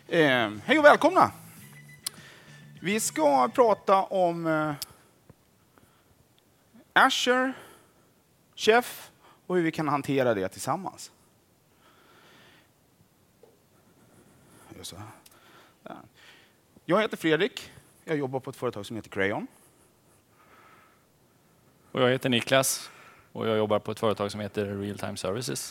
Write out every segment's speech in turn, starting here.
Hej och välkomna! Vi ska prata om Azure, Chef och hur vi kan hantera det tillsammans. Jag heter Fredrik. Jag jobbar på ett företag som heter Crayon. Och jag heter Niklas och jag jobbar på ett företag som heter Real Time Services.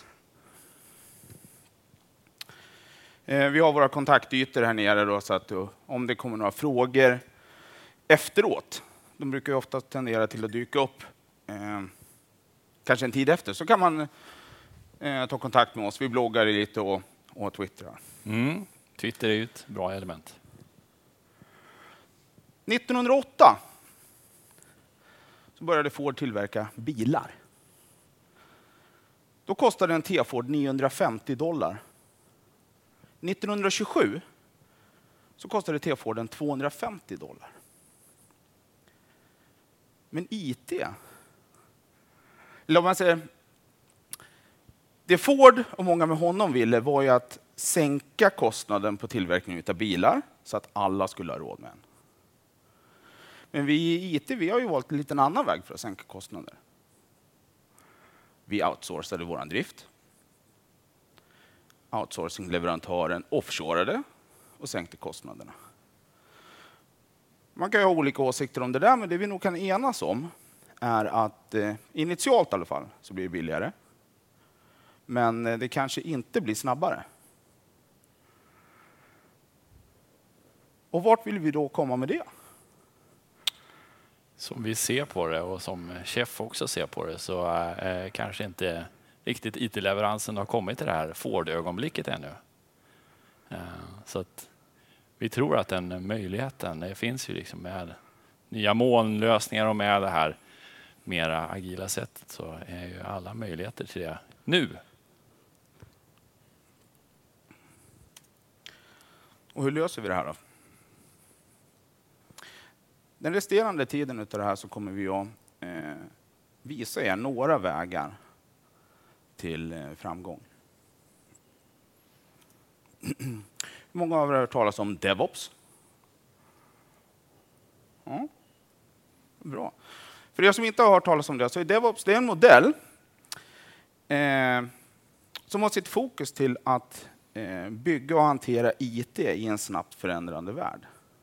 Vi har våra kontaktytor här nere då, så att om det kommer några frågor efteråt, de brukar ju ofta tendera till att dyka upp kanske en tid efter, så kan man ta kontakt med oss. Vi bloggar lite och twittrar. Twitter är ju ett bra element. 1908 så började Ford tillverka bilar. Då kostade en T-Ford $950. 1927 så kostade T-Forden $250. Men IT, eller om man säger, det Ford och många med honom ville var ju att sänka kostnaden på tillverkning av bilar så att alla skulle ha råd med en. Men vi i IT, vi har ju valt en liten annan väg för att sänka kostnader. Vi outsourcade vår drift. Outsourcing-leverantören offshoreade och sänkte kostnaderna. Man kan ju ha olika åsikter om det där, men det vi nog kan enas om är att initialt i alla fall så blir det billigare. Men det kanske inte blir snabbare. Och vart vill vi då komma med det? Som vi ser på det och som Chef också ser på det, så kanske inte riktigt IT-leveransen har kommit till det här Ford-ögonblicket ännu. Så att vi tror att den möjligheten, det finns ju liksom med nya molnlösningar och med det här mera agila sättet, så är ju alla möjligheter till det nu. Och hur löser vi det här då? Den resterande tiden av det här så kommer vi att visa er några vägar till framgång. Många av er har hört talas om DevOps. Ja, bra. För er som inte har hört talas om det, så är DevOps det är en modell som har sitt fokus till att bygga och hantera IT i en snabbt förändrande värld.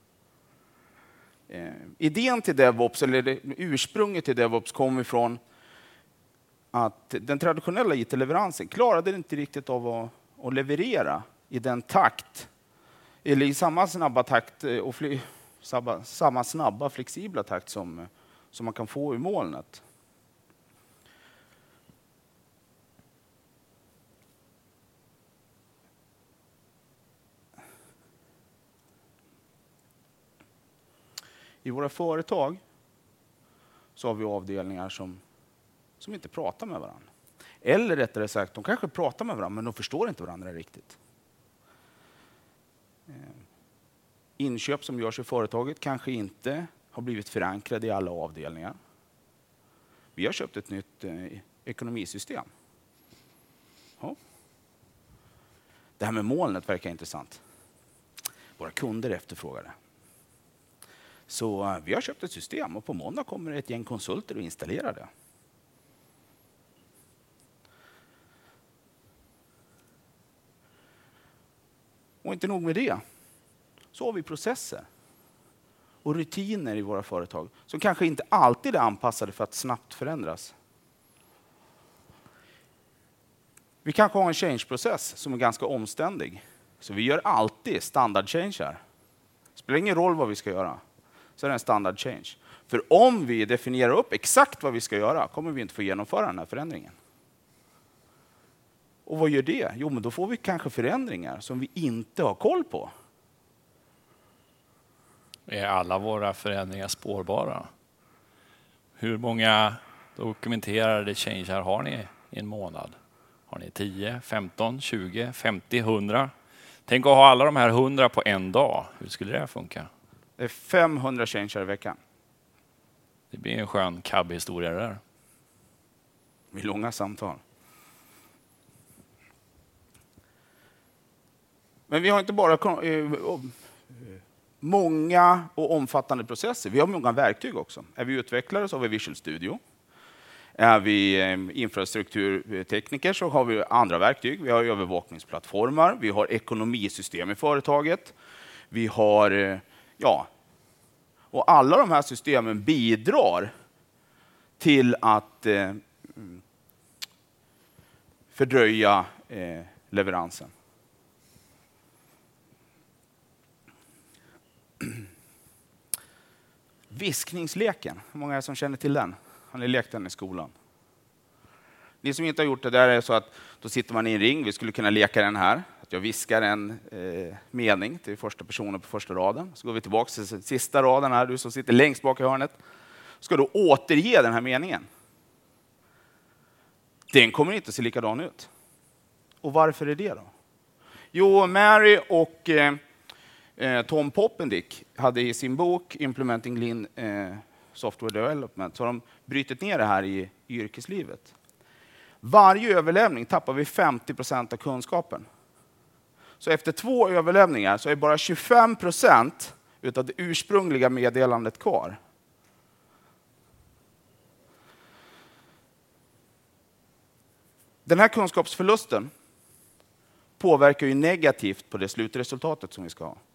Idén till DevOps, eller ursprunget till DevOps, kommer ifrån att den traditionella IT-leveransen klarade inte riktigt av att leverera i den takt, eller i samma snabba takt och samma snabba, flexibla takt som man kan få i molnet. I våra företag så har vi avdelningar som inte pratar med varandra. Eller rättare sagt, de kanske pratar med varandra men de förstår inte varandra riktigt. Inköp som görs i företaget kanske inte har blivit förankrade i alla avdelningar. Vi har köpt ett nytt ekonomisystem. Ja. Det här med molnet verkar intressant. Våra kunder efterfrågar det. Så vi har köpt ett system och på måndag kommer ett gäng konsulter och installerar det. Och inte nog med det, så har vi processer och rutiner i våra företag som kanske inte alltid är anpassade för att snabbt förändras. Vi kanske har en change-process som är ganska omständig. Så vi gör alltid standard change. Spelar ingen roll vad vi ska göra, så är det en standard change. För om vi definierar upp exakt vad vi ska göra kommer vi inte få genomföra den här förändringen. Och vad gör det? Jo, men då får vi kanske förändringar som vi inte har koll på. Är alla våra förändringar spårbara? Hur många dokumenterade changear har ni i en månad? Har ni 10, 15, 20, 50, 100? Tänk att ha alla de här 100 på en dag. Hur skulle det funka? Det är 500 changear i veckan. Det blir en skön cab-historia där. Med långa samtal. Men vi har inte bara många och omfattande processer. Vi har många verktyg också. Är vi utvecklare så har vi Visual Studio. Är vi infrastrukturtekniker så har vi andra verktyg. Vi har övervakningsplattformar, vi har ekonomisystem i företaget. Vi har, och alla de här systemen bidrar till att fördröja leveransen. Viskningsleken, hur många är det som känner till den? Har ni lekt den i skolan? Ni som inte har gjort det där är så att då sitter man i en ring. Vi skulle kunna leka den här. Att jag viskar en mening till första personen på första raden. Så går vi tillbaka till sista raden här. Du som sitter längst bak i hörnet. Ska då återge den här meningen. Den kommer inte att se likadan ut. Och varför är det då? Jo, Mary och Tom Poppendick hade i sin bok Implementing Lean Software Development, så har de brytit ner det här i yrkeslivet. Varje överlämning tappar vi 50% av kunskapen. Så efter 2 överlämningar så är bara 25% utav det ursprungliga meddelandet kvar. Den här kunskapsförlusten påverkar ju negativt på det slutresultatet som vi ska ha.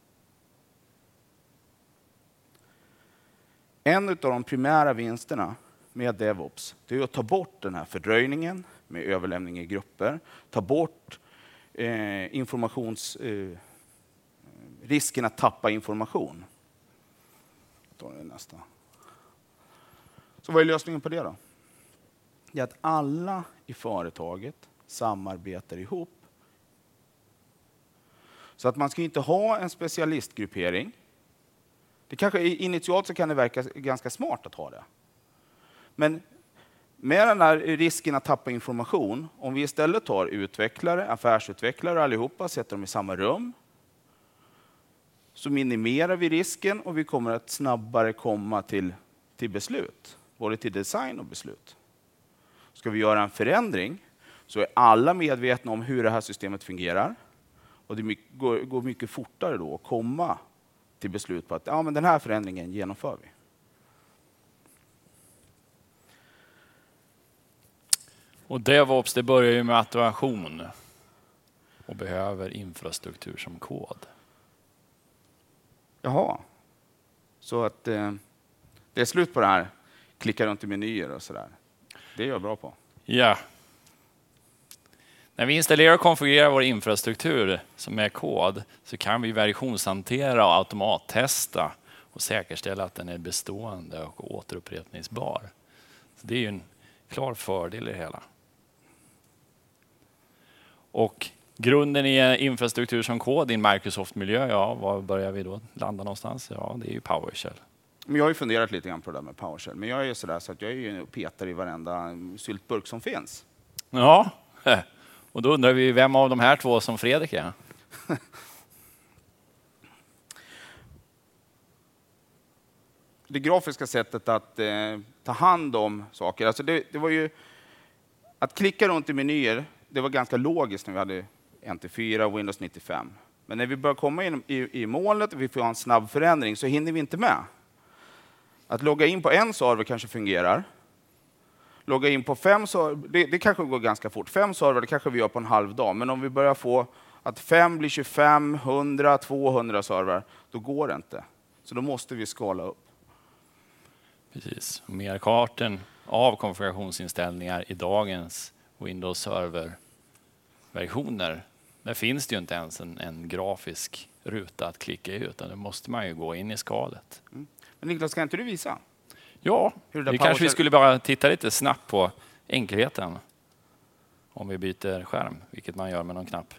En av de primära vinsterna med DevOps det är att ta bort den här fördröjningen med överlämning i grupper, ta bort risken att tappa information. Då är det nästa. Så vad är lösningen på det då? Det är att alla i företaget samarbetar ihop. Så att man ska inte ha en specialistgruppering. Det kanske initialt så kan det verka ganska smart att ha det. Men med den här risken att tappa information, om vi istället tar utvecklare, affärsutvecklare allihopa, sätter dem i samma rum, så minimerar vi risken och vi kommer att snabbare komma till beslut, både till design och beslut. Ska vi göra en förändring så är alla medvetna om hur det här systemet fungerar och det går mycket fortare då att komma till beslut på att men den här förändringen genomför vi. Och DevOps det börjar ju med automation och behöver infrastruktur som kod. Jaha, så att det är slut på det här, klicka runt i menyer och sådär. Det är jag bra på. Ja. När vi installerar och konfigurerar vår infrastruktur som är kod så kan vi versionshantera och automattesta och säkerställa att den är bestående och återupprepningsbar. Så det är ju en klar fördel i det hela. Och grunden i infrastruktur som kod i en Microsoft-miljö, var börjar vi då landa någonstans? Ja, det är ju PowerShell. Men jag har ju funderat lite grann på det där med PowerShell, men jag är sådär så att jag är ju petar i varenda syltburk som finns. Ja, och då undrar vi vem av de här två som Fredrik är. Det grafiska sättet att ta hand om saker, alltså det var ju att klicka runt i menyer, det var ganska logiskt när vi hade NT4 och Windows 95. Men när vi börjar komma in i molnet och vi får ha en snabb förändring så hinner vi inte med. Att logga in på en server kanske fungerar. Logga in på 5 server, det kanske går ganska fort. 5 server det kanske vi gör på en halv dag. Men om vi börjar få att 5 blir 25, 100, 200 server, då går det inte. Så då måste vi skala upp. Precis. Merparten av konfigurationsinställningar i dagens Windows Server-versioner, där finns det ju inte ens en grafisk ruta att klicka ut, utan då måste man ju gå in i skalet. Mm. Men Niklas, kan inte du visa? Ja, det kanske vi skulle bara titta lite snabbt på enkelheten. Om vi byter skärm, vilket man gör med någon knapp.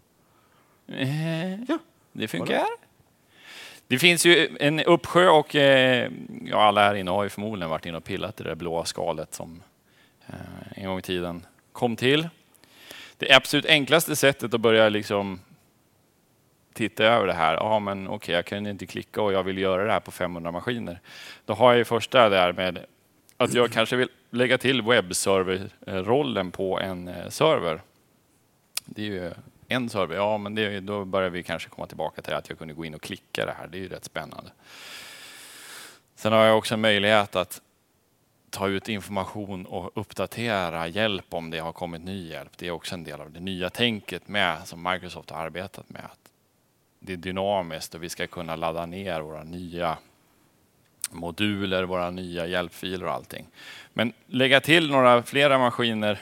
Ja. Det funkar. Det finns ju en uppsjö och alla här inne har ju förmodligen varit inne och pillat i det blåa skalet som en gång i tiden kom till. Det absolut enklaste sättet att börja liksom titta över det här. Ja, men okej, jag kan inte klicka och jag vill göra det här på 500 maskiner. Då har jag ju första där med att jag kanske vill lägga till webbserver-rollen på en server. Det är ju en server, ja men då börjar vi kanske komma tillbaka till att jag kunde gå in och klicka det här. Det är ju rätt spännande. Sen har jag också en möjlighet att ta ut information och uppdatera hjälp om det har kommit ny hjälp. Det är också en del av det nya tänket med som Microsoft har arbetat med. Att det är dynamiskt och vi ska kunna ladda ner våra nya moduler, våra nya hjälpfiler och allting. Men lägga till några flera maskiner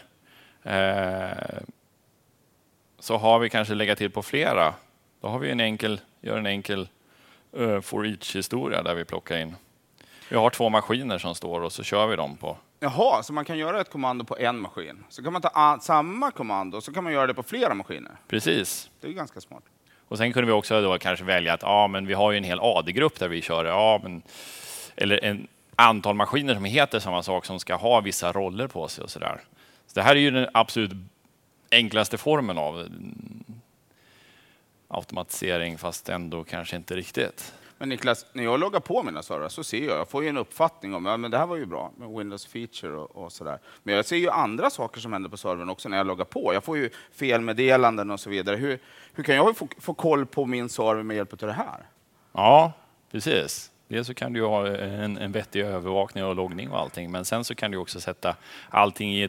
så har vi kanske lägga till på flera. Då har vi gör en enkel for each-historia där vi plockar in. Vi har 2 maskiner som står och så kör vi dem på. Jaha, så man kan göra ett kommando på en maskin. Så kan man ta samma kommando och så kan man göra det på flera maskiner. Precis. Det är ganska smart. Och sen kunde vi också då kanske välja att men vi har ju en hel AD-grupp där vi kör. Eller en antal maskiner som heter samma sak som ska ha vissa roller på sig och sådär. Så det här är ju den absolut enklaste formen av automatisering fast ändå kanske inte riktigt. Men Niklas, när jag loggar på mina servrar så ser jag får ju en uppfattning om men det här var ju bra med Windows Feature och sådär. Men jag ser ju andra saker som händer på servern också när jag loggar på. Jag får ju felmeddelanden och så vidare. Hur kan jag få koll på min server med hjälp av det här? Ja, precis. Dels så kan du ha en vettig övervakning och loggning och allting. Men sen så kan du också sätta allting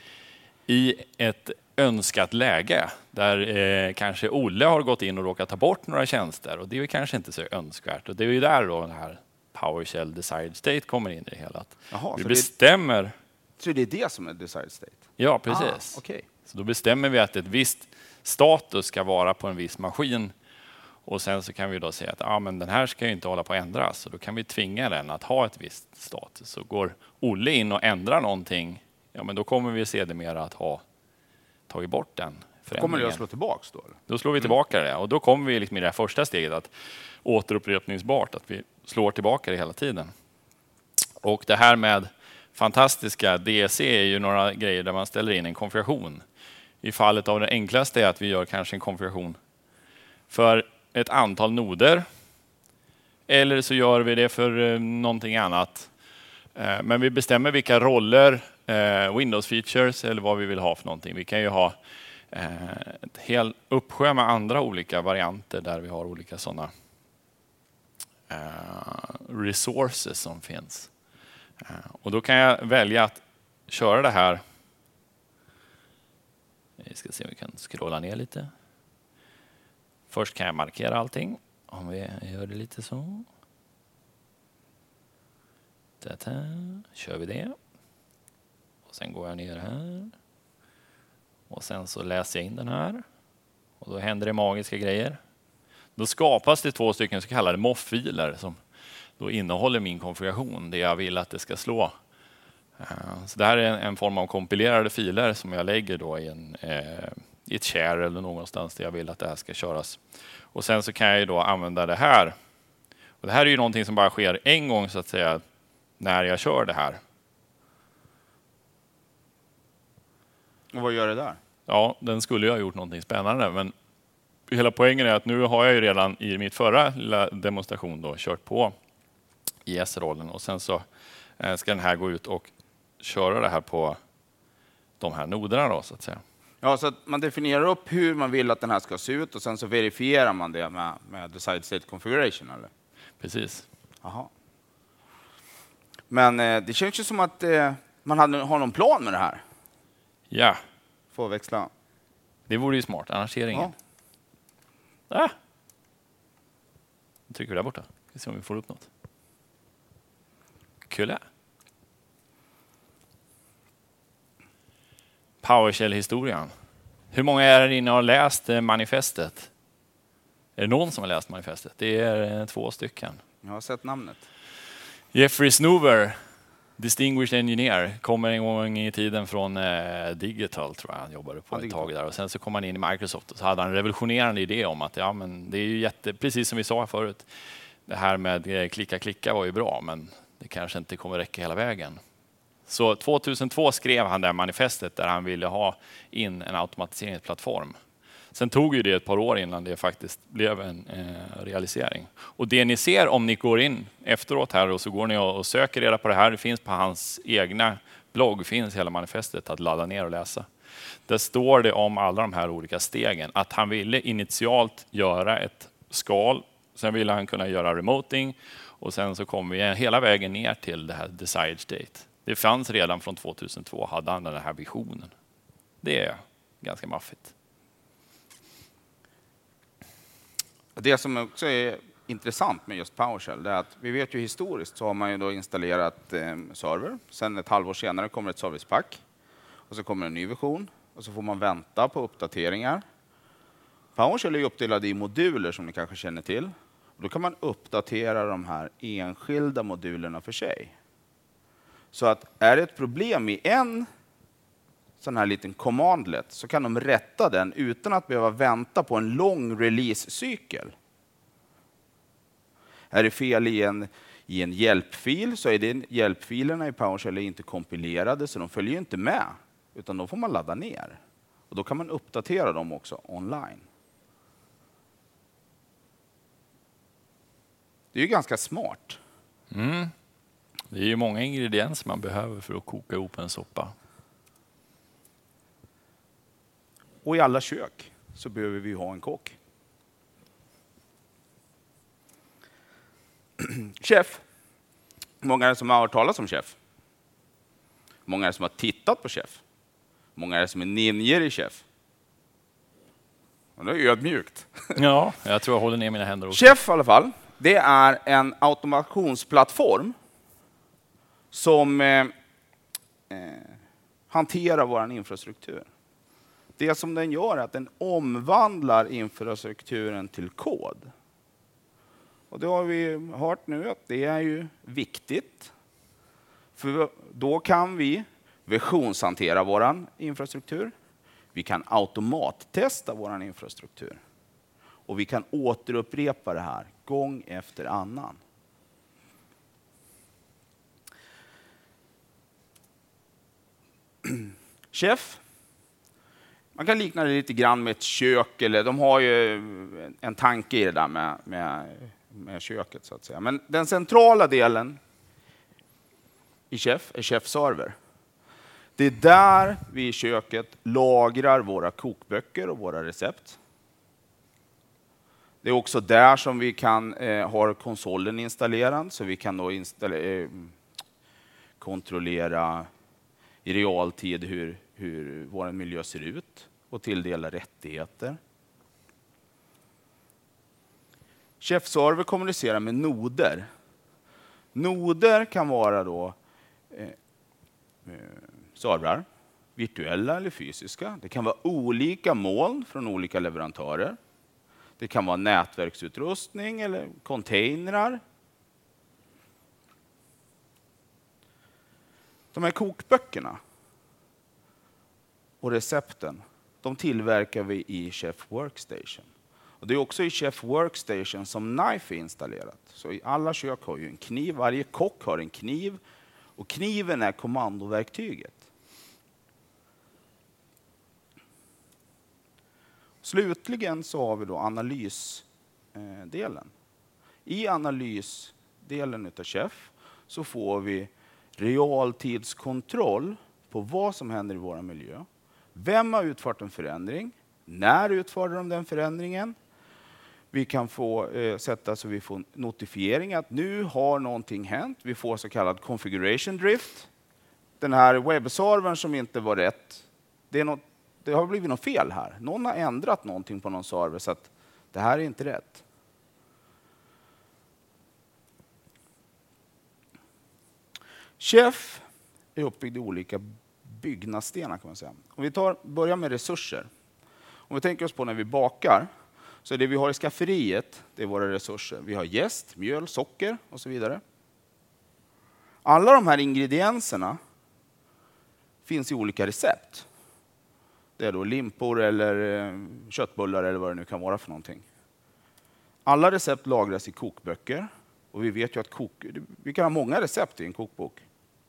i ett önskat läge där kanske Olle har gått in och råkat ta bort några tjänster och det är kanske inte så önskvärt. Och det är ju där då den här PowerShell Desired State kommer in i det hela. Jaha, vi bestämmer... Så det är det som är Desired State? Ja, precis. Okay. Så då bestämmer vi att ett visst status ska vara på en viss maskin och sen så kan vi då säga att men den här ska ju inte hålla på att ändras. Så då kan vi tvinga den att ha ett visst status. Så går Olle in och ändrar någonting, men då kommer vi sedermera att ha tagit bort den förändringen. Kommer det att slå tillbaka då? Eller? Då slår vi tillbaka det och då kommer vi liksom i det här första steget att återupprepningsbart, att vi slår tillbaka det hela tiden. Och det här med fantastiska DC är ju några grejer där man ställer in en konfiguration. I fallet av det enklaste är att vi gör kanske en konfiguration för ett antal noder. Eller så gör vi det för någonting annat. Men vi bestämmer vilka roller, Windows features eller vad vi vill ha för någonting. Vi kan ju ha ett hel uppsjö med andra olika varianter där vi har olika sådana resources som finns. Och då kan jag välja att köra det här. Vi ska se om vi kan scrolla ner lite. Först kan jag markera allting. Om vi gör det lite så. Kör vi det. Och sen går jag ner här. Och sen så läser jag in den här. Och då händer det magiska grejer. Då skapas det 2 stycken så kallade MOF-filer som då innehåller min konfiguration. Det jag vill att det ska slå. Så det här är en form av kompilerade filer som jag lägger då i ett share eller någonstans där jag vill att det här ska köras. Och sen så kan jag ju då använda det här. Och det här är ju någonting som bara sker en gång så att säga när jag kör det här. Och vad gör det där? Ja, den skulle ju ha gjort någonting spännande, men hela poängen är att nu har jag ju redan i mitt förra lilla demonstration då kört på IS-rollen och sen så ska den här gå ut och köra det här på de här noderna då så att säga. Ja, så att man definierar upp hur man vill att den här ska se ut och sen så verifierar man det med Desired State Configuration, eller? Precis. Aha. Men det känns ju som att man har någon plan med det här. Ja. Få växla. Det vore ju smart, annars ser det ingen. Ja. Nu trycker vi där borta. Ska se om vi får upp något. Kul. PowerShell-historien. Hur många är det inne och har läst manifestet? Är det någon som har läst manifestet? Det är 2 stycken. Jag har sett namnet. Jeffrey Snoover, Distinguished Engineer, kommer en gång i tiden från Digital, tror jag han jobbade på ett tag där. Och sen så kom han in i Microsoft och så hade han en revolutionerande idé om att men det är ju precis som vi sa förut, det här med klicka var ju bra, men det kanske inte kommer räcka hela vägen. Så 2002 skrev han det här manifestet där han ville ha in en automatiseringsplattform. Sen tog ju det ett par år innan det faktiskt blev en realisering. Och det ni ser om ni går in efteråt här och så går ni och söker reda på det här. Det finns på hans egna blogg, finns hela manifestet att ladda ner och läsa. Där står det om alla de här olika stegen. Att han ville initialt göra ett skal, sen ville han kunna göra remoting och sen så kom vi hela vägen ner till det här desired state. Det fanns redan från 2002, hade han den här visionen. Det är ganska maffigt. Det som också är intressant med just PowerShell är att vi vet ju historiskt så har man ju då installerat server. Sen ett halvår senare kommer ett servicepack och så kommer en ny version och så får man vänta på uppdateringar. PowerShell är uppdelad i moduler som ni kanske känner till. Och då kan man uppdatera de här enskilda modulerna för sig. Så att är det ett problem i en sån här liten commandlet så kan de rätta den utan att behöva vänta på en lång release-cykel. Är det fel i en hjälpfil så är det hjälpfilerna i PowerShell inte kompilerade så de följer inte med utan de får man ladda ner. Och då kan man uppdatera dem också online. Det är ju ganska smart. Mm. Det är ju många ingredienser man behöver för att koka ihop en soppa. Och i alla kök så behöver vi ha en kock. Chef. Många är det som har hört talas om Chef? Många är det som har tittat på Chef? Många är det som är ninjer i Chef? Och det är ödmjukt. Ja, jag tror jag håller ner mina händer också. Chef i alla fall, det är en automationsplattform som hanterar vår infrastruktur. Det som den gör är att den omvandlar infrastrukturen till kod. Och det har vi hört nu att det är ju viktigt. För då kan vi versionshantera vår infrastruktur. Vi kan automattesta vår infrastruktur. Och vi kan återupprepa det här gång efter annan. Chef. Man kan likna det lite grann med ett kök. Eller de har ju en tanke i det där med köket så att säga. Men den centrala delen i Chef är Chef Server. Det är där vi i köket lagrar våra kokböcker och våra recept. Det är också där som vi kan ha konsolen installerad så vi kan då kontrollera i realtid hur vår miljö ser ut och tilldela rättigheter. Chef Server kommunicerar med noder. Noder kan vara då servrar, virtuella eller fysiska. Det kan vara olika moln från olika leverantörer. Det kan vara nätverksutrustning eller containrar. De här kokböckerna och recepten, de tillverkar vi i Chef Workstation. Och det är också i Chef Workstation som Knife är installerat. Så i alla kök har ju en kniv, varje kock har en kniv och kniven är kommandoverktyget. Slutligen så har vi då analysdelen. I analysdelen utav Chef så får vi realtidskontroll på vad som händer i vår miljö. Vem har utfört en förändring? När utförde de den förändringen? Vi kan få sätta så vi får notifiering att nu har någonting hänt. Vi får så kallad configuration drift. Den här webbservern som inte var rätt. Det har blivit något fel här. Någon har ändrat någonting på någon server så att det här är inte rätt. Chef är uppbyggd i olika byggnadsstenar kan man säga. Om vi börjar med resurser. Om vi tänker oss på när vi bakar så är det vi har i skafferiet, det är våra resurser. Vi har jäst, mjöl, socker och så vidare. Alla de här ingredienserna finns i olika recept. Det är då limpor eller köttbullar eller vad det nu kan vara för någonting. Alla recept lagras i kokböcker. Och vi vet ju att vi kan ha många recept i en kokbok.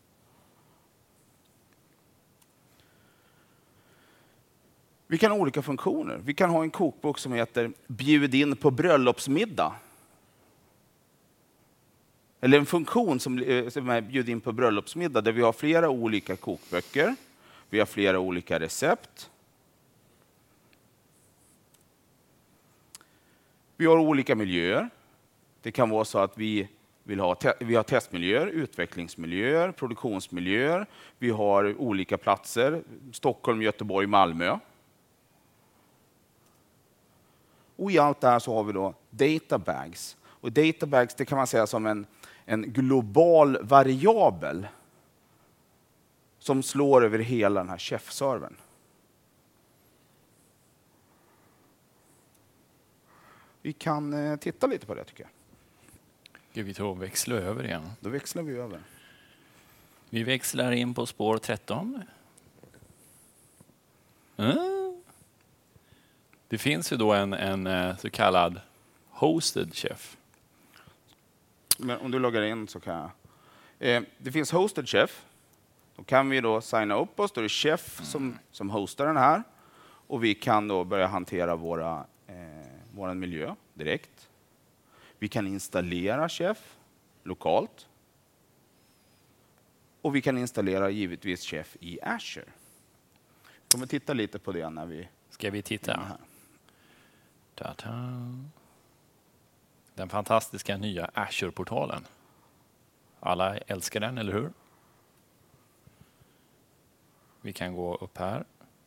Vi kan ha olika funktioner. Vi kan ha en kokbok som heter Bjud in på bröllopsmiddag. Eller en funktion som är Bjud in på bröllopsmiddag där vi har flera olika kokböcker. Vi har flera olika recept. Vi har olika miljöer. Det kan vara så att vi har testmiljöer, utvecklingsmiljöer, produktionsmiljöer. Vi har olika platser, Stockholm, Göteborg, Malmö. Och i allt det här så har vi då databags. Och databags, det kan man säga som en global variabel som slår över hela den här Chef-servern. Vi kan titta lite på det tycker jag. Ska vi ta och växla över igen? Då växlar vi över. Vi växlar in på spår 13. Det finns ju då en så kallad hosted chef. Men om du loggar in så kan jag. Det finns hosted chef. Då kan vi då signa upp oss. Då är det chef som hostar den här. Och vi kan då börja hantera vår miljö direkt. Vi kan installera chef lokalt. Och vi kan installera givetvis chef i Azure. Vi kommer titta lite på det när vi... Ska vi titta? Den fantastiska nya Azure-portalen. Alla älskar den, eller hur? Vi kan gå upp här.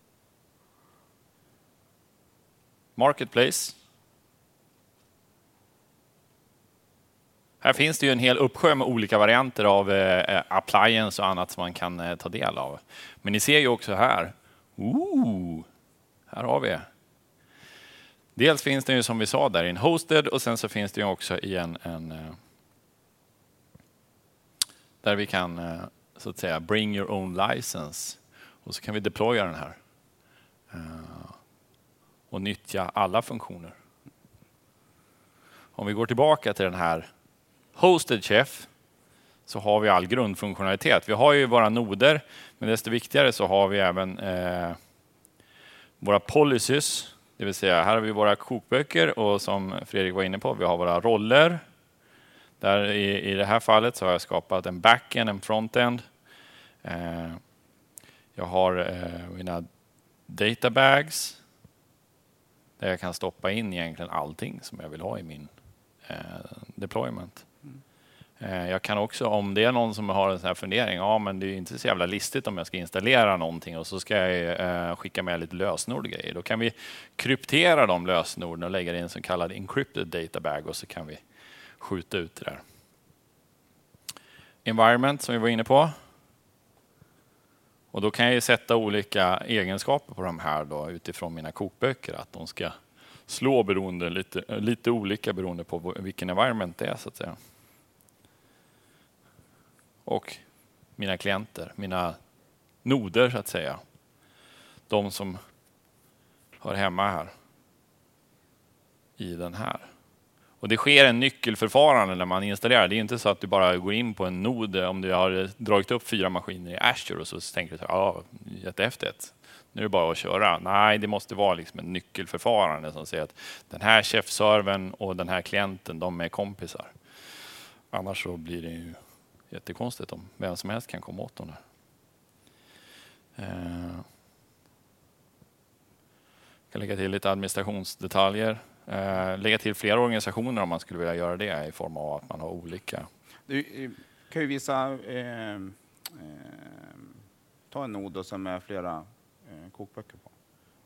Marketplace. Här finns det ju en hel uppsjö med olika varianter av appliance och annat som man kan ta del av. Men ni ser ju också här. Här har vi. Dels finns det ju som vi sa där i en hosted och sen så finns det ju också i en där vi kan så att säga bring your own license och så kan vi deploya den här och nyttja alla funktioner. Om vi går tillbaka till den här hosted chef så har vi all grundfunktionalitet. Vi har ju våra noder, men desto viktigare så har vi även våra policies. Det vill säga, här har vi våra kokböcker och som Fredrik var inne på, vi har våra roller. Där i det här fallet så har jag skapat en backend, en frontend. Jag har mina databags där jag kan stoppa in egentligen allting som jag vill ha i min deployment. Jag kan också, om det är någon som har en sån här fundering, ja men det är inte så jävla listigt om jag ska installera någonting och så ska jag skicka med lite lösenord och grejer. Då kan vi kryptera de lösenorden och lägga det i en så kallad encrypted databag och så kan vi skjuta ut det där. Environment som vi var inne på. Och då kan jag ju sätta olika egenskaper på de här då, utifrån mina kokböcker. Att de ska slå beroende, lite olika beroende på vilken environment det är så att säga. Och mina klienter, mina noder så att säga. De som hör hemma här. I den här. Och det sker en nyckelförfarande när man installerar. Det är inte så att du bara går in på en nod om du har dragit upp 4 maskiner i Azure och så tänker du ja, jättehäftigt. Nu är det bara att köra. Nej, det måste vara liksom en nyckelförfarande som säger att den här chefservern och den här klienten, de är kompisar. Annars så blir det ju jättekonstigt om vem som helst kan komma åt dem där. Jag kan lägga till lite administrationsdetaljer. Lägga till flera organisationer om man skulle vilja göra det i form av att man har olika. Du kan ju visa, ta en nod som är flera kokböcker på.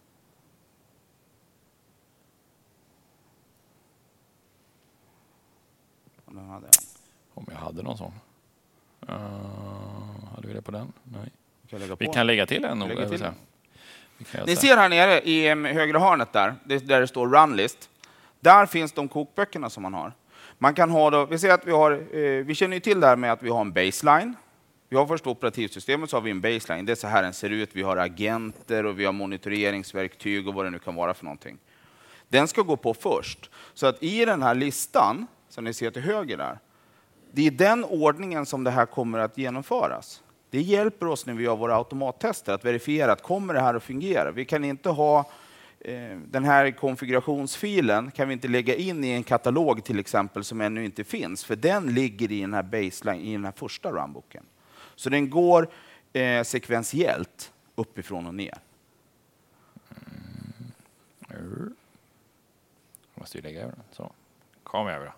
Om jag hade någon sån. Hade vi det på den? Nej. Vi på. kan lägga till en nod. Ni ser här nere i högra hörnet där det står runlist. Där finns de kokböckerna som man har. Man kan ha då, vi ser att vi känner ju till det här med att vi har en baseline. Vi har först operativsystemet så har vi en baseline. Det är så här den ser ut. Vi har agenter och vi har monitoreringsverktyg och vad det nu kan vara för någonting. Den ska gå på först. Så att i den här listan som ni ser till höger där. Det är den ordningen som det här kommer att genomföras. Det hjälper oss när vi gör våra automattester att verifiera att kommer det här att fungera. Vi kan inte ha den här konfigurationsfilen kan vi inte lägga in i en katalog till exempel som ännu inte finns. För den ligger i den här baseline, i den här första runbooken. Så den går sekventiellt. uppifrån och ner. Jag måste ju lägga över den. Så. Kom över.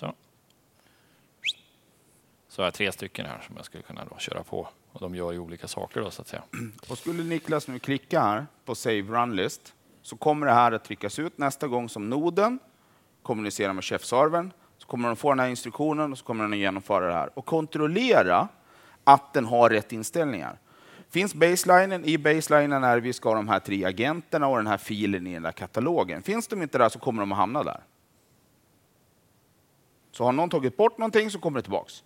Så har jag 3 stycken här som jag skulle kunna då köra på. Och de gör ju olika saker då, så att säga. Och skulle Niklas nu klicka här på Save Run List så kommer det här att tryckas ut nästa gång som noden kommunicerar med chef-servern. Så kommer den få den här instruktionen och så kommer den att genomföra det här. Och kontrollera att den har rätt inställningar. Finns baselinen, i baselinen är vi ska ha de här 3 agenterna och den här filen i den där katalogen. Finns de inte där så kommer de att hamna där. Så har någon tagit bort någonting så kommer det tillbaks.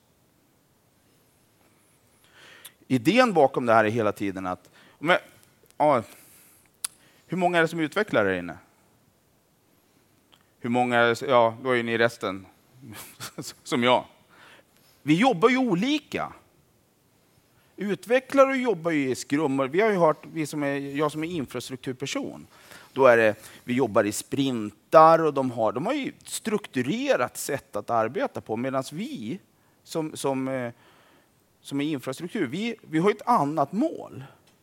Idén bakom det här är hela tiden att... hur många är det som utvecklar där inne? Hur många är det, ja, då är ni resten som jag. Vi jobbar ju olika. Utvecklare jobbar ju i Scrum. Vi har ju hört, jag som är infrastrukturperson, då är det, vi jobbar i sprintar och de har ju strukturerat sätt att arbeta på, medan vi som är infrastruktur, vi har ett annat mål.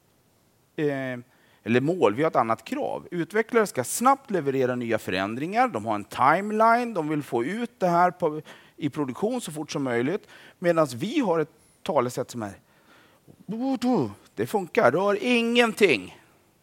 Vi har ett annat krav. Utvecklare ska snabbt leverera nya förändringar. De har en timeline. De vill få ut det här i produktion så fort som möjligt. Medan vi har ett talesätt som är det funkar, rör ingenting.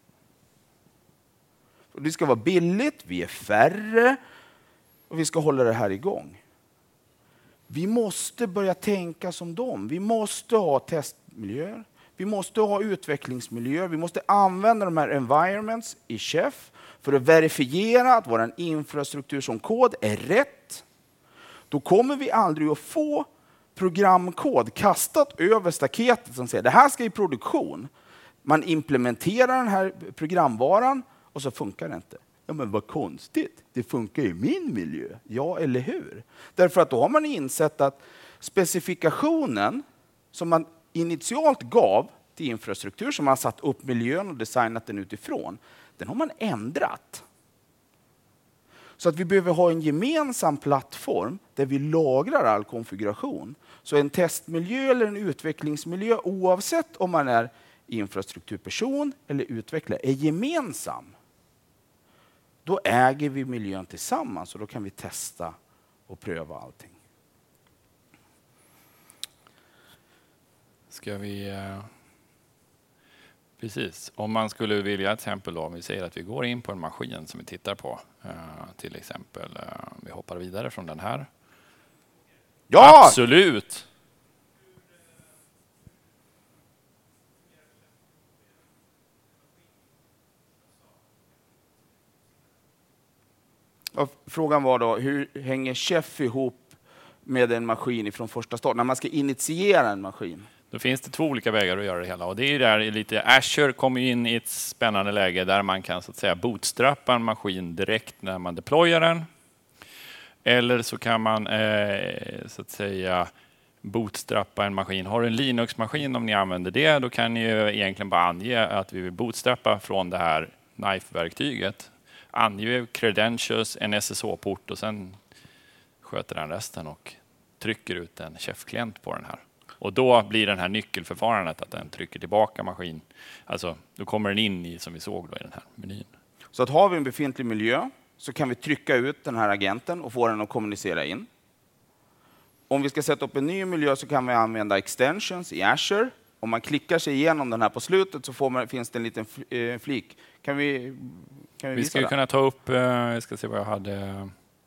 Det ska vara billigt, vi är färre och vi ska hålla det här igång. Vi måste börja tänka som dem. Vi måste ha testmiljöer. Vi måste ha utvecklingsmiljöer. Vi måste använda de här environments i Chef för att verifiera att vår infrastruktur som kod är rätt. Då kommer vi aldrig att få programkod kastat över staketet som säger det här ska i produktion. Man implementerar den här programvaran och så funkar det inte. Ja, men vad konstigt. Det funkar i min miljö. Ja, eller hur? Därför att då har man insett att specifikationen som man initialt gav till infrastruktur, som man satt upp miljön och designat den utifrån, den har man ändrat. Så att vi behöver ha en gemensam plattform där vi lagrar all konfiguration. Så en testmiljö eller en utvecklingsmiljö, oavsett om man är infrastrukturperson eller utvecklare, är gemensam. Då äger vi miljön tillsammans och då kan vi testa och pröva allting. Ska vi... Precis. Om man skulle vilja till exempel, om vi säger att vi går in på en maskin som vi tittar på, till exempel, vi hoppar vidare från den här. Ja! Absolut! Frågan var då, hur hänger Chef ihop med en maskin från första start, när man ska initiera en maskin? Då finns det 2 olika vägar att göra det hela. Och det är där lite Azure kommer in i ett spännande läge där man kan så att säga bootstrappa en maskin direkt när man deployar den. Eller så kan man så att säga bootstrappa en maskin. Har du en Linux-maskin, om ni använder det, då kan ni ju egentligen bara ange att vi vill bootstrappa från det här knife-verktyget. Ange credentials, en SSH-port och sen sköter den resten och trycker ut en Chef-klient på den här. Och då blir den här nyckelförfarandet att den trycker tillbaka maskin. Alltså, då kommer den in i, som vi såg då, i den här menyn. Så att har vi en befintlig miljö så kan vi trycka ut den här agenten och få den att kommunicera in. Om vi ska sätta upp en ny miljö så kan vi använda extensions i Azure. Om man klickar sig igenom den här på slutet så finns det en liten flik. Kan vi Vi ska kunna ta upp, jag ska se vad jag hade.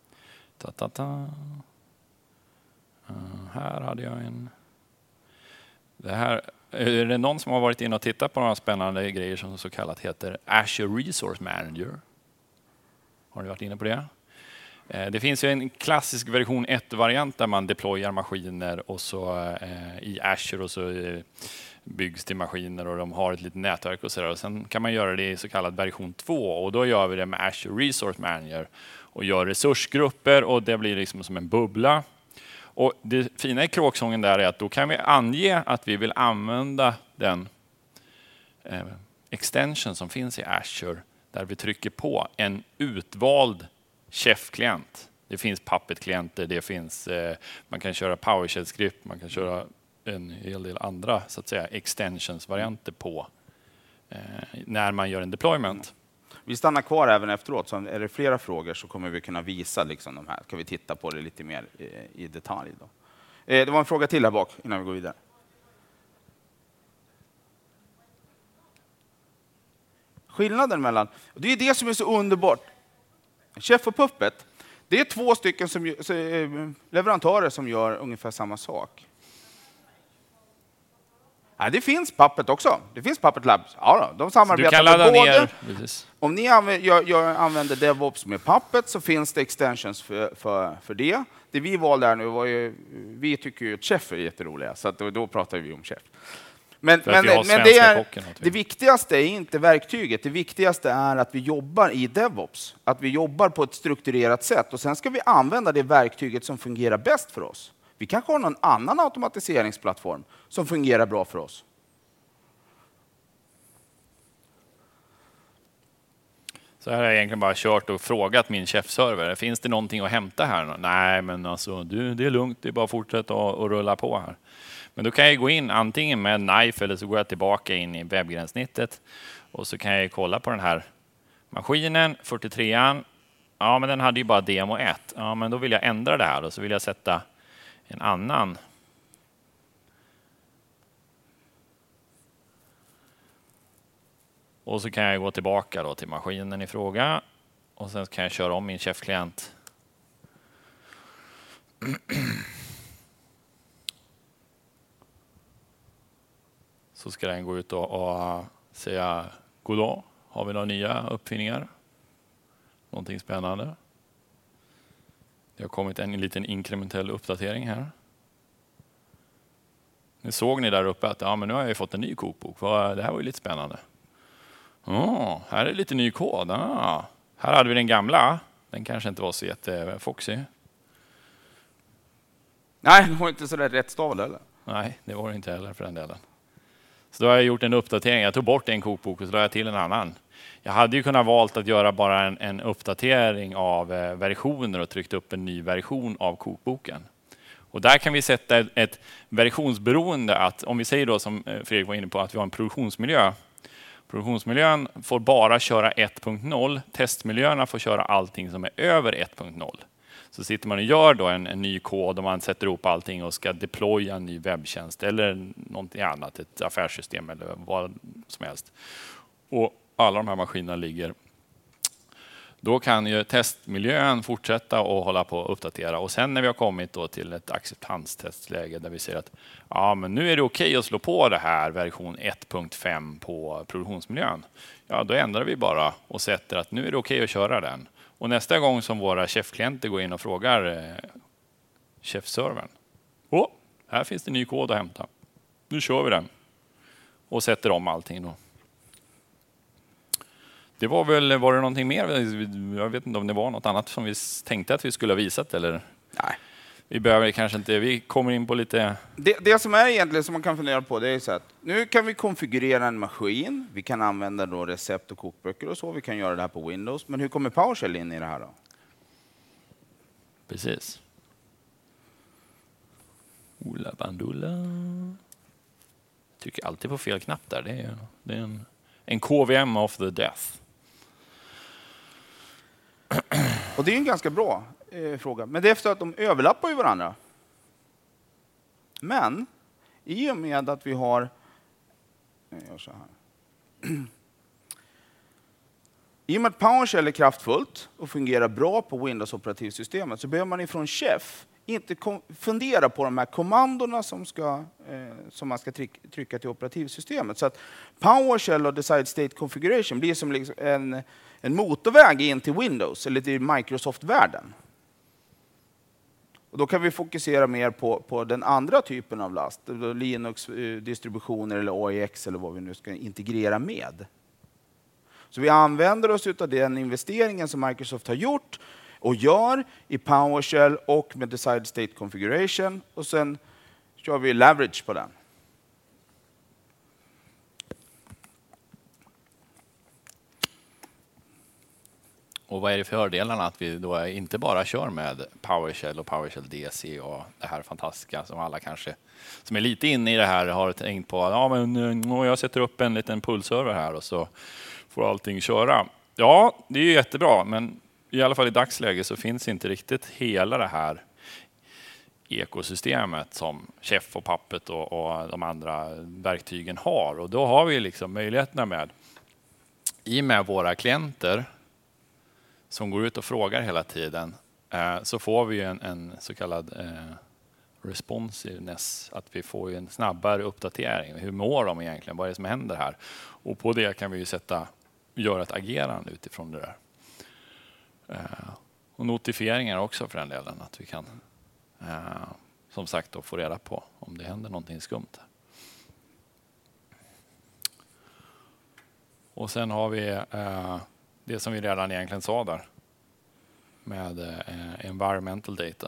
Här hade jag en. Det här, är det någon som har varit inne och tittat på några spännande grejer som så kallat heter Azure Resource Manager? Har ni varit inne på det? Det finns ju en klassisk version 1-variant där man deployar maskiner och så i Azure och så byggs till maskiner och de har ett litet nätverk och sådär. Och sen kan man göra det i så kallad version 2 och då gör vi det med Azure Resource Manager och gör resursgrupper och det blir liksom som en bubbla. Och det fina i kråksången där är att då kan vi ange att vi vill använda den extension som finns i Azure där vi trycker på en utvald Chef-klient. Det finns Puppet-klienter, det finns, man kan köra PowerShell-skript, man kan köra en hel del andra så att säga extensions-varianter på när man gör en deployment. Vi stannar kvar även efteråt, så är det flera frågor så kommer vi kunna visa liksom de här. Kan vi titta på det lite mer i detalj då. Det var en fråga till här bak innan vi går vidare. Skillnaden mellan, och det är det som är så underbart. Chef och Puppet, det är 2 stycken leverantörer som gör ungefär samma sak. Ja, det finns Puppet också. Det finns Puppet Labs. Ja, de samarbetar du kan ladda med både. ner. Om ni använder DevOps med Puppet så finns det extensions för det. Det vi valde här nu var ju, vi tycker ju att Chef är jätteroliga, så att då pratar vi om Chef. Men det viktigaste är inte verktyget. Det viktigaste är att vi jobbar i DevOps. Att vi jobbar på ett strukturerat sätt. Och sen ska vi använda det verktyget som fungerar bäst för oss. Vi kanske har någon annan automatiseringsplattform som fungerar bra för oss. Så här har jag egentligen bara kört och frågat min Chef-server. Finns det någonting att hämta här? Nej, men alltså, det är lugnt. Det är bara att fortsätta och rulla på här. Men då kan jag gå in antingen med Knife eller så går jag tillbaka in i webbgränssnittet. Och så kan jag kolla på den här maskinen, 43an. Ja, men den hade ju bara demo 1. Ja, men då vill jag ändra det här och så vill jag sätta en annan. Och så kan jag gå tillbaka då till maskinen i fråga. Och sen kan jag köra om min Chef-klient. Så ska den gå ut och säga god dag. Har vi några nya uppfinningar? Någonting spännande. Det har kommit en liten inkrementell uppdatering här. Nu såg ni där uppe att men nu har jag fått en ny kokbok. Det här var ju lite spännande. Här är lite ny kod. Här hade vi den gamla. Den kanske inte var så jättefoxy. Nej, det var inte så där rättstavad eller? Nej, det var det inte heller för den delen. Så då har jag gjort en uppdatering. Jag tog bort en kokbok och så la jag till en annan. Jag hade ju kunnat valt att göra bara en uppdatering av versioner och tryckt upp en ny version av kokboken. Och där kan vi sätta ett versionsberoende att om vi säger då som Fredrik var inne på att vi har en produktionsmiljö. Produktionsmiljön får bara köra 1.0. Testmiljöerna får köra allting som är över 1.0. Så sitter man och gör då en ny kod och man sätter ihop allting och ska deploya en ny webbtjänst eller någonting annat, ett affärssystem eller vad som helst. Och alla de här maskinerna ligger. Då kan ju testmiljön fortsätta och hålla på att uppdatera. Och sen när vi har kommit då till ett acceptanstestläge där vi säger att men nu är det okej att slå på det här version 1.5 på produktionsmiljön. Ja, då ändrar vi bara och sätter att nu är det okej att köra den. Och nästa gång som våra Chef-klienter går in och frågar Chef-servern. Här finns det ny kod att hämta. Nu kör vi den. Och sätter om allting då. Det var det någonting mer? Jag vet inte om det var något annat som vi tänkte att vi skulle ha visat eller? Nej. Vi behöver kanske inte, vi kommer in på lite... Det som är egentligen som man kan fundera på det är så att nu kan vi konfigurera en maskin. Vi kan använda då recept och kokböcker och så. Vi kan göra det här på Windows. Men hur kommer PowerShell in i det här då? Precis. Ola Bandula. Trycker alltid på fel knapp där. Det är en KVM of the death. Och det är en ganska bra fråga. Men det är för att de överlappar ju varandra. Men i och med att vi har... Jag gör så här. I och med att PowerShell är kraftfullt och fungerar bra på Windows-operativsystemet så behöver man ifrån Chef inte fundera på de här kommandona som man ska trycka till operativsystemet. Så att PowerShell och Decide State Configuration blir som liksom en motorväg in till Windows eller till Microsoft-världen. Och då kan vi fokusera mer på den andra typen av last, Linux-distributioner eller AIX eller vad vi nu ska integrera med. Så vi använder oss av den investeringen som Microsoft har gjort och gör i PowerShell och med Decide State Configuration. Och sen kör vi leverage på den. Och vad är det för fördelarna att vi då inte bara kör med PowerShell och PowerShell DC och det här fantastiska som alla kanske som är lite inne i det här har tänkt på. Ja, men jag sätter upp en liten pullserver här och så får allting köra. Ja, det är ju jättebra, men i alla fall i dagsläget så finns inte riktigt hela det här ekosystemet som Chef och Puppet och de andra verktygen har. Och då har vi liksom möjligheterna med i och med våra klienter som går ut och frågar hela tiden, så får vi en så kallad responsiveness, att vi får en snabbare uppdatering. Hur mår de egentligen? Vad är det som händer här? Och på det kan vi ju göra ett agerande utifrån det där. Och notifieringar också för den delen, att vi kan som sagt då få reda på om det händer någonting skumt. Och sen har vi det som vi redan egentligen sa där med environmental data.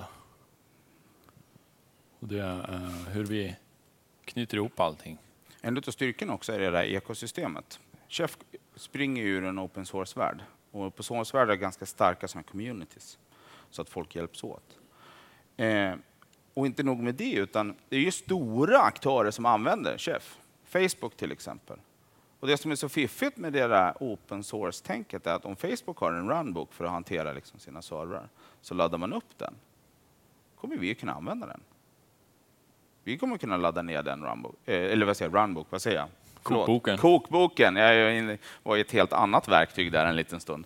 Och det är hur vi knyter ihop allting. En av styrkorna också är det där ekosystemet. Chef springer ur en open source-värld. Och open source-värld är ganska starka som communities. Så att folk hjälps åt. Och inte nog med det, utan det är ju stora aktörer som använder Chef. Facebook till exempel. Och det som är så fiffigt med det där open source-tänket är att om Facebook har en runbook för att hantera liksom sina servrar, så laddar man upp den. Kommer vi kunna använda den. Vi kommer kunna ladda ner den runbook. Eller vad säger runbook? Vad säger jag? Kokboken. Kokboken. Jag var i ett helt annat verktyg där en liten stund.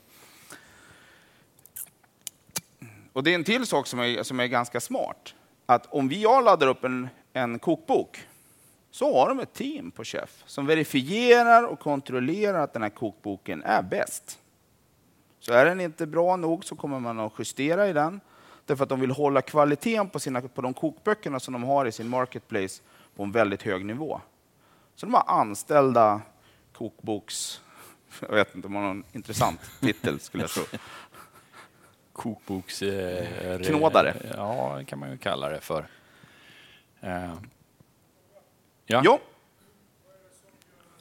Och det är en till sak som är ganska smart. Att om jag laddar upp en kokbok, så har de ett team på Chef som verifierar och kontrollerar att den här kokboken är bäst. Så är den inte bra nog så kommer man att justera i den. Därför att de vill hålla kvaliteten på de kokböckerna som de har i sin marketplace på en väldigt hög nivå. Så de har anställda kokboks... Jag vet inte om man har någon intressant titel skulle jag tro. Kokboks... Knådare. Ja, det kan man ju kalla det för. Ja. Vad är det som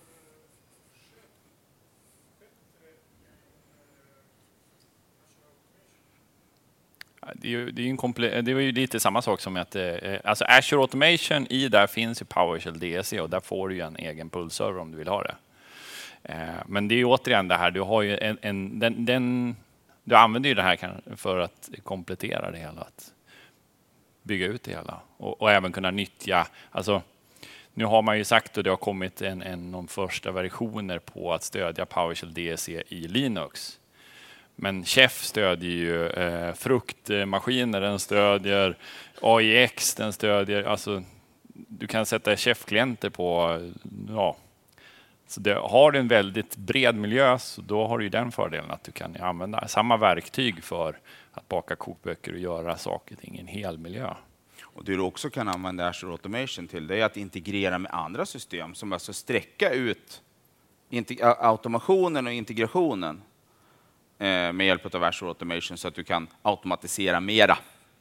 gör Det är ju lite samma sak som att alltså Azure Automation, i där finns ju PowerShell DC och där får du ju en egen pullserver om du vill ha det. Men det är ju återigen det här, du har ju du använder ju det här för att komplettera det hela, att bygga ut det hela och även kunna nyttja, alltså nu har man ju sagt och det har kommit någon första versioner på att stödja PowerShell DC i Linux. Men Chef stödjer ju fruktmaskiner, den stödjer AIX, den stödjer, alltså du kan sätta Chef-klienter på, ja. Så har du en väldigt bred miljö, så då har du ju den fördelen att du kan använda samma verktyg för att baka kokböcker och göra saker i en hel miljö. Och det du också kan använda Azure Automation till, det är att integrera med andra system som alltså sträcka ut automationen och integrationen med hjälp av Azure Automation så att du kan automatisera mera.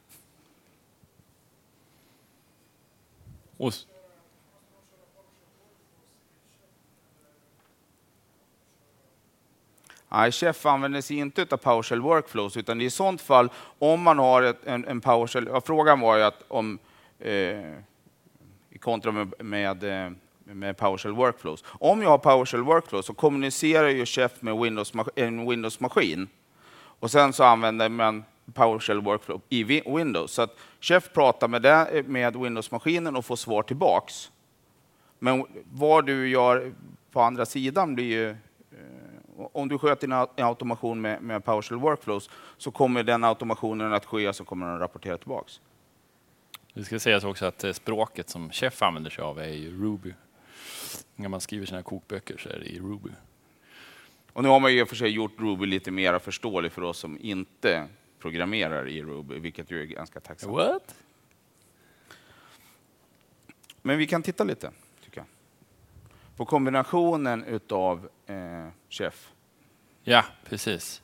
Nej, Chef använder sig inte av PowerShell Workflows, utan i sånt fall, om man har en PowerShell... Frågan var ju att om i kontra med PowerShell Workflows. Om jag har PowerShell Workflows så kommunicerar ju Chef med en Windows-maskin. Och sen så använder man PowerShell Workflow i Windows. Så att Chef pratar med Windows-maskinen och får svar tillbaks. Men vad du gör på andra sidan blir ju... Om du sköter en automation med PowerShell Workflows så kommer den automationen att ske, så kommer den att rapportera tillbaks. Det ska sägas också att språket som Chef använder sig av är ju Ruby. När man skriver sina kokböcker så är det i Ruby. Och nu har man ju för sig gjort Ruby lite mer förståelig för oss som inte programmerar i Ruby, vilket ju är ganska tacksamt. What? Men vi kan titta lite, tycker jag, på kombinationen utav Chef. Ja, precis.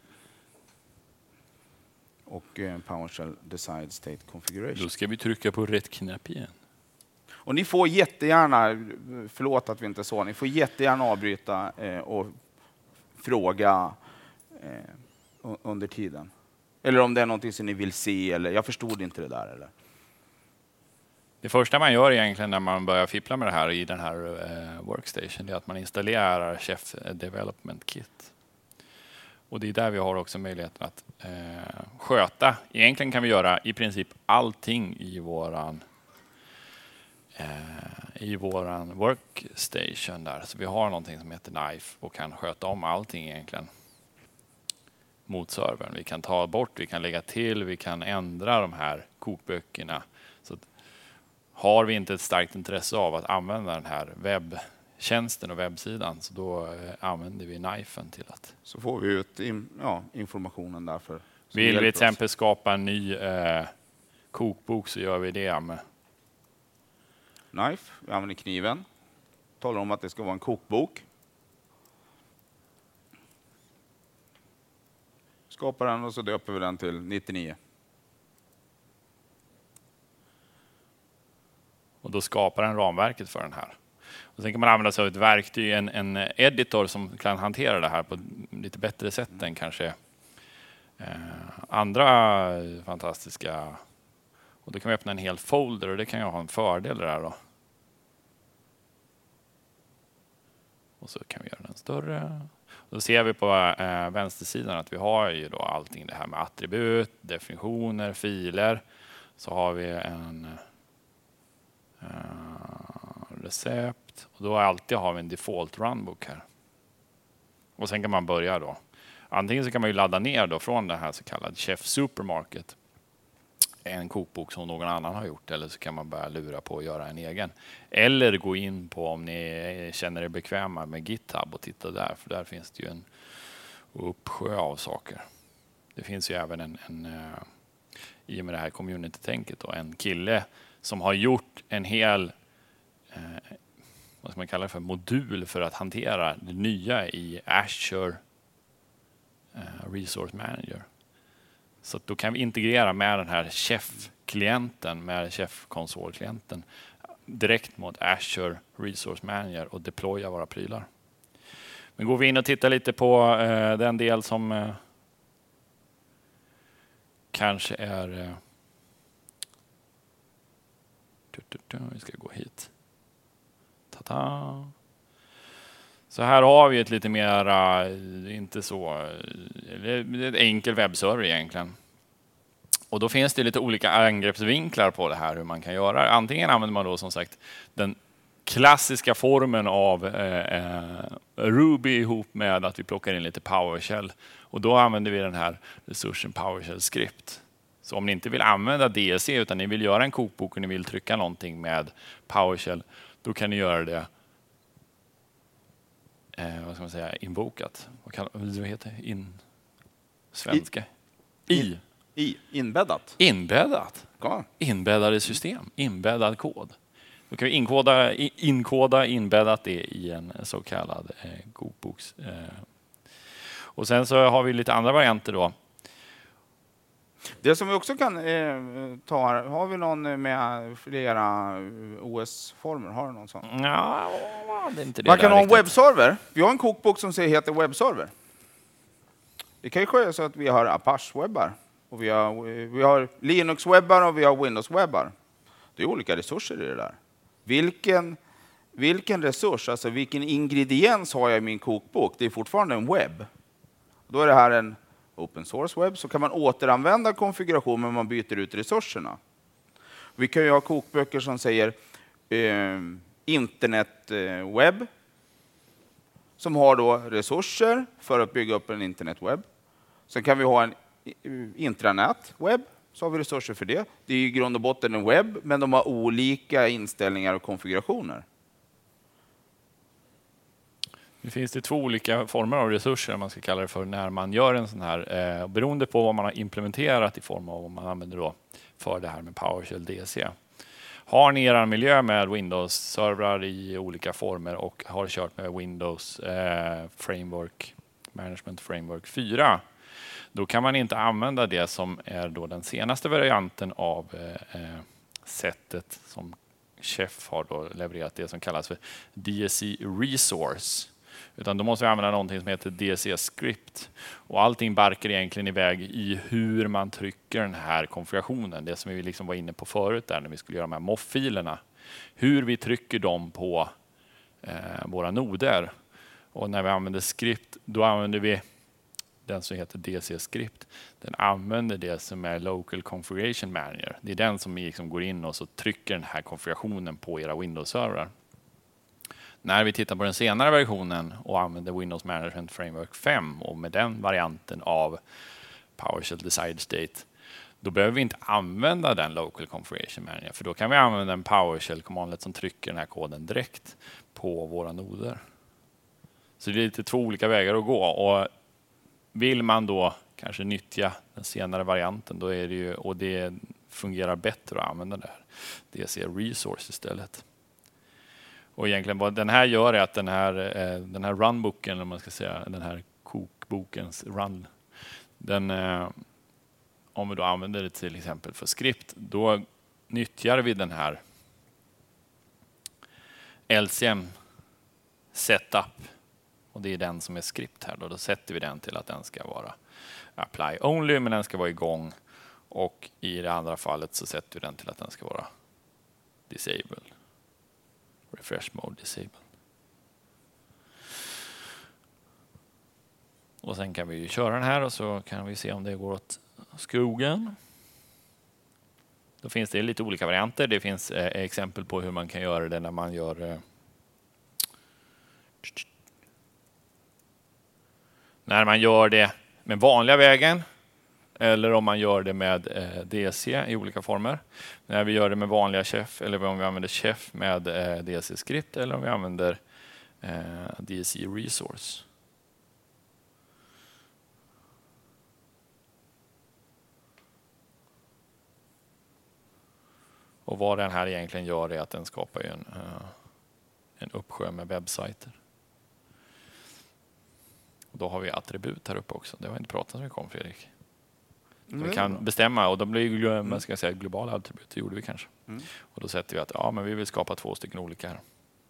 Och PowerShell Decide State Configuration. Då ska vi trycka på rätt knapp igen. Och ni får jättegärna, förlåt att vi inte sa, ni får jättegärna avbryta och fråga under tiden. Eller om det är någonting som ni vill se, eller jag förstod inte det där. Eller? Det första man gör egentligen när man börjar fippla med det här i den här workstation, det är att man installerar Chef Development Kit. Och det är där vi har också möjligheten att sköta. Egentligen kan vi göra i princip allting i våran workstation där. Så vi har någonting som heter Knife och kan sköta om allting egentligen mot servern. Vi kan ta bort, vi kan lägga till, vi kan ändra de här kokböckerna. Så att har vi inte ett starkt intresse av att använda den här webbtjänsten och webbsidan, så då använder vi Knifen till att... Så får vi ut informationen därför. Vill vi till exempel skapa en ny kokbok, så gör vi det med Knife, vi använder kniven. Talar om att det ska vara en kokbok. Skapar den och så döper vi den till 99. Och då skapar den ramverket för den här. Och sen kan man använda sig av ett verktyg, en editor som kan hantera det här på ett lite bättre sätt än kanske andra fantastiska. Och då kan vi öppna en hel folder och det kan ju ha en fördel där då. Och så kan vi göra den större. Och då ser vi på vänstersidan att vi har ju då allting det här med attribut, definitioner, filer. Så har vi en recept. Och då alltid har vi en default runbook här. Och sen kan man börja då. Antingen så kan man ju ladda ner då från det här så kallad Chef Supermarket. En kokbok som någon annan har gjort, eller så kan man börja lura på att göra en egen. Eller gå in på, om ni känner er bekväma med GitHub, och titta där, för där finns det ju en uppsjö av saker. Det finns ju även i och med det här community-tänket då, en kille som har gjort en hel vad ska man kalla det för, modul för att hantera det nya i Azure Resource Manager. Så att då kan vi integrera med den här Chef-klienten, med Chef-konsolklienten direkt mot Azure Resource Manager och deploya våra prylar. Men går vi in och tittar lite på den del som kanske är... Vi ska gå hit. Ta-ta. Så här har vi ett lite mer, inte så, ett enkel webbserver egentligen. Och då finns det lite olika angreppsvinklar på det här, hur man kan göra. Antingen använder man då som sagt den klassiska formen av Ruby ihop med att vi plockar in lite PowerShell. Och då använder vi den här resursen PowerShell Script. Så om ni inte vill använda DSC utan ni vill göra en kokbok och ni vill trycka någonting med PowerShell, då kan ni göra det vad ska man säga, invokat. Vad heter det? Svenska? Inbäddat. Inbäddat. Ja. Inbäddade system. Inbäddad kod. Då kan vi inkoda inbäddat det i en så kallad kokboks. Och sen så har vi lite andra varianter då. Det som vi också kan ta här, har vi någon med flera OS-former? Har du någon sån? Ja, det är inte det. Man kan ha en riktigt. webbserver. Vi har en kokbok som heter webbserver. Det kan ju ske så att vi har Apache-webbar. Och vi har Linux-webbar och vi har Windows-webbar. Det är olika resurser i det där. Vilken resurs, alltså vilken ingrediens har jag i min kokbok? Det är fortfarande en webb. Då är det här en open source webb, så kan man återanvända konfigurationen när man byter ut resurserna. Vi kan ju ha kokböcker som säger internetwebb, som har då resurser för att bygga upp en internetwebb. Sen kan vi ha en intranetwebb, så har vi resurser för det. Det är i grund och botten en webb, men de har olika inställningar och konfigurationer. Det finns det två olika former av resurser, man ska kalla det för, när man gör en sån här, beroende på vad man har implementerat i form av vad man använder då för det här med PowerShell DC. Har ni er miljö med Windows-servrar i olika former och har kört med Windows Framework, Management Framework 4, då kan man inte använda det som är då den senaste varianten av sättet som Chef har då levererat, det som kallas för DSC Resource. Utan då måste vi använda någonting som heter DSE-script. Och allting barkar egentligen iväg i hur man trycker den här konfigurationen. Det som vi liksom var inne på förut där när vi skulle göra de här MOF-filerna. Hur vi trycker dem på våra noder. Och när vi använder script, då använder vi den som heter DSE-script. Den använder det som är Local Configuration Manager. Det är den som liksom går in och så trycker den här konfigurationen på era Windows-servrar. När vi tittar på den senare versionen och använder Windows Management Framework 5 och med den varianten av PowerShell Decide State, då behöver vi inte använda den Local Configuration Manager, för då kan vi använda en PowerShell-kommandlet som trycker den här koden direkt på våra noder. Så det är lite två olika vägar att gå, och vill man då kanske nyttja den senare varianten, då är det ju, och det fungerar bättre att använda det här DSE Resource istället. Och egentligen vad den här gör är att den här runboken, om man ska säga, den här kokbokens run, den, om vi då använder det till exempel för skript, då nyttjar vi den här LCM setup, och det är den som är skript här. Då sätter vi den till att den ska vara apply only, men den ska vara igång, och i det andra fallet så sätter vi den till att den ska vara disable. Refresh mode disable. Och sen kan vi ju köra den här och så kan vi se om det går åt skogen. Då finns det lite olika varianter. Det finns exempel på hur man kan göra det när man gör det med vanliga vägen, eller om man gör det med DC i olika former. När vi gör det med vanliga Chef, eller om vi använder Chef med DC-script, eller om vi använder DSE Resource. Och vad den här egentligen gör är att den skapar en uppsjö med webbsajter. Och då har vi attribut här uppe också. Det har vi inte pratat så mycket om, Fredrik. Vi kan bestämma, och de blir ju globala attribut. Det gjorde vi kanske. Och då sätter vi att men vi vill skapa 2 stycken olika här.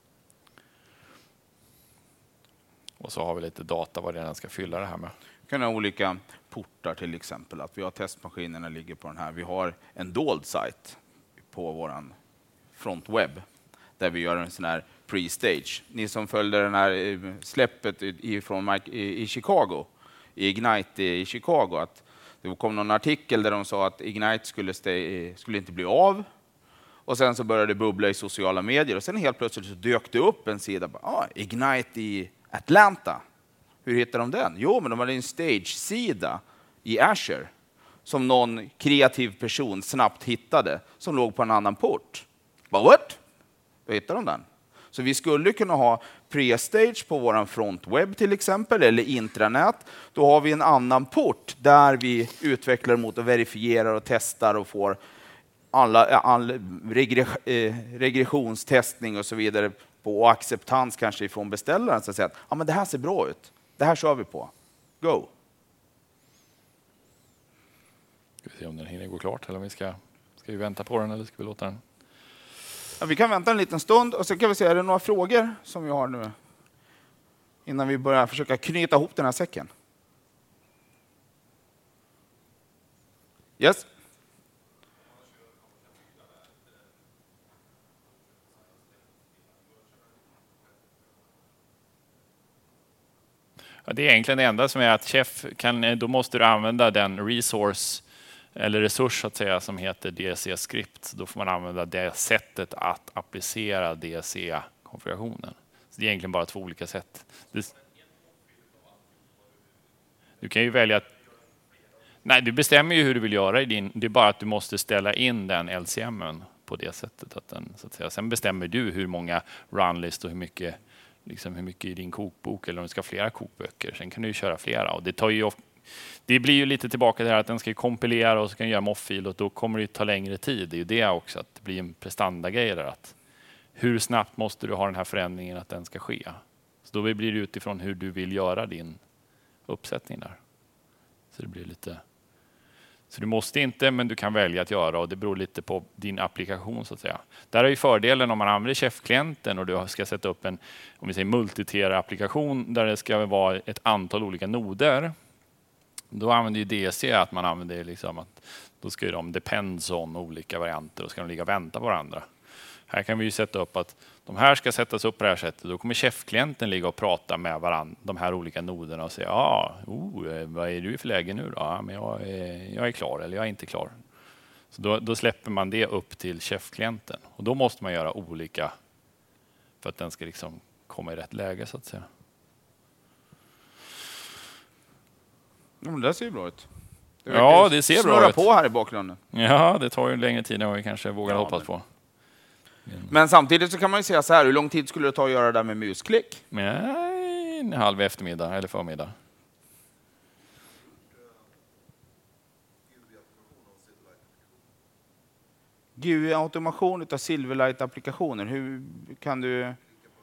Och så har vi lite data vad den ska fylla det här med. Vi kan ha olika portar till exempel. Att vi har testmaskinerna ligger på den här. Vi har en dold sajt på våran frontwebb där vi gör en sån här pre-stage. Ni som följde den här släppet i Chicago, i Ignite i Chicago, att det kom någon artikel där de sa att Ignite skulle inte bli av. Och sen så började det bubbla i sociala medier. Och sen helt plötsligt så dök det upp en sida. Ignite i Atlanta. Hur hittar de den? Jo, men de hade en stage-sida i Azure som någon kreativ person snabbt hittade, som låg på en annan port. What? Då hittade de den. Så vi skulle kunna ha pre-stage på vår frontwebb till exempel, eller intranät. Då har vi en annan port där vi utvecklar mot och verifierar och testar och får all regressionstestning och så vidare på acceptans kanske ifrån beställaren. Så att säga att men det här ser bra ut. Det här kör vi på. Go! Ska vi se om den hinner gå klart, eller om ska vi vänta på den, eller ska vi låta den? Ja, vi kan vänta en liten stund och så kan vi se, är det några frågor som vi har nu innan vi börjar försöka knyta ihop den här säcken? Yes? Ja, det är egentligen det enda som är att Chef då måste du använda den resource eller resurs så att säga som heter DSE-script. Då får man använda det sättet att applicera DSE-konfigurationen. Så det är egentligen bara 2 olika sätt. Du kan ju välja att... Nej, du bestämmer ju hur du vill göra i din... Det är bara att du måste ställa in den LCM:en på det sättet. Att den, så att säga. Sen bestämmer du hur många runlist och hur mycket i din kokbok, eller om du ska ha flera kokböcker. Sen kan du ju köra flera. Och det blir ju lite tillbaka till det här att den ska kompilera och så kan göra MOF-fil, och då kommer det ta längre tid. Det är ju det också, att det blir en prestandagrej där. Att hur snabbt måste du ha den här förändringen att den ska ske? Så då blir det utifrån hur du vill göra din uppsättning där. Så det blir lite... Så du måste inte, men du kan välja att göra och det beror lite på din applikation så att säga. Där är ju fördelen om man använder Chef-klienten och du ska sätta upp en, om vi säger multitier-applikation där det ska vara ett antal olika noder. Då använder ju DC att man använder liksom att då ska ju de depends on olika varianter och ska de ligga och vänta på varandra. Här kan vi ju sätta upp att de här ska sättas upp på det här sättet. Då kommer Chef-klienten ligga och prata med varandra, de här olika noderna och säga vad är du för läge nu då? Ja, men jag är klar eller jag är inte klar. Så då släpper man det upp till Chef-klienten. Och då måste man göra olika för att den ska liksom komma i rätt läge så att säga. Ja, men det ser ju bra ut. Ja, det ser bra ut. På här i bakgrunden. Ja, det tar ju längre tid än vad vi kanske vågar hoppas på. Men samtidigt så kan man ju säga så här, hur lång tid skulle det ta att göra det där med musklick? En halv eftermiddag eller förmiddag. GUI-automation av Silverlight-applikationer, hur kan du...